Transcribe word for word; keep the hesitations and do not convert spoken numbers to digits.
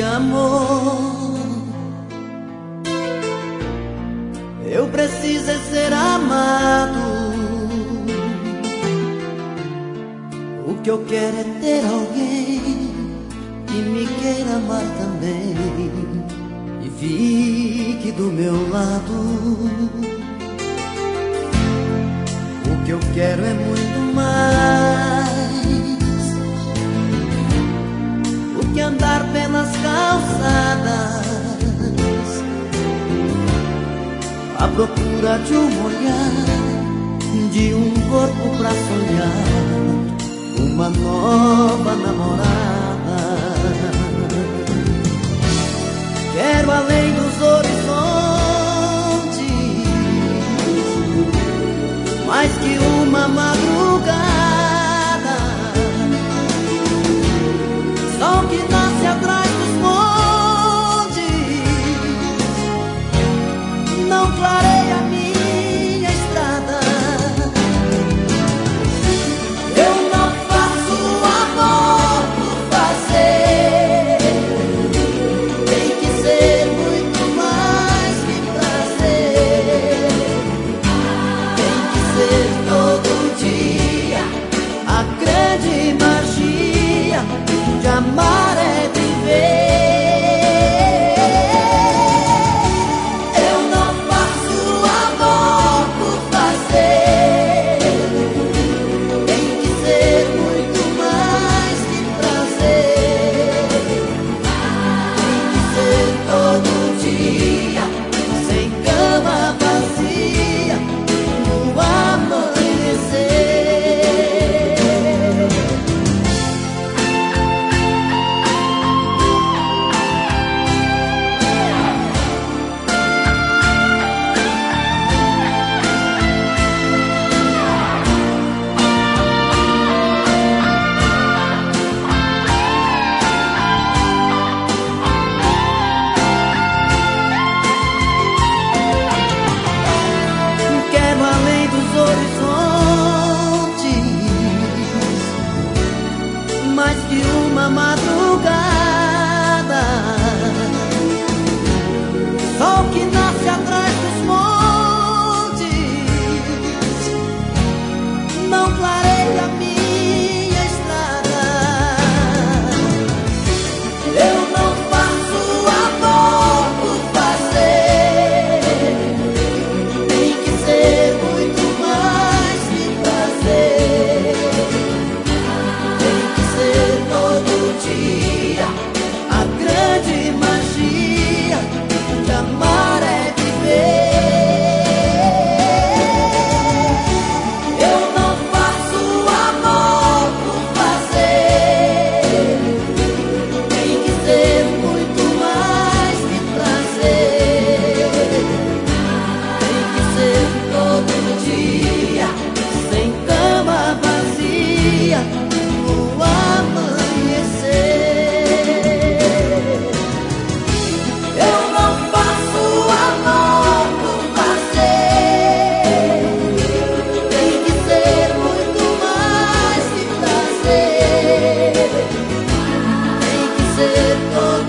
amor. Eu preciso é ser amado. O que eu quero é ter alguém que me queira amar também e fique do meu lado. O que eu quero é muito mais do que andar pelas calçadas à procura de um olhar, de um corpo pra sonhar uma nova namorada. Quero além dos horizontes mais que uma madrugada, sol que nasce atrás dos montes não clareia a minha estrada. Eu não faço amor por fazer, tem que ser muito mais que prazer. Tem que ser todo dia, a grande magia de amar é viver. Mais que uma madrugada, sol que nasce atrás dos montes não clareia a minha estrada. Eu não faço amor por fazer, tem que ser muito mais que prazer. Todo dia, a grande magia de amar é viver. Eu não faço amor por fazer, tem que ser muito mais que prazer. Tem que ser todo dia, sem cama vazia, o amor. Eu não faço amor por fazer, tem que ser muito mais que prazer. Tem que ser todo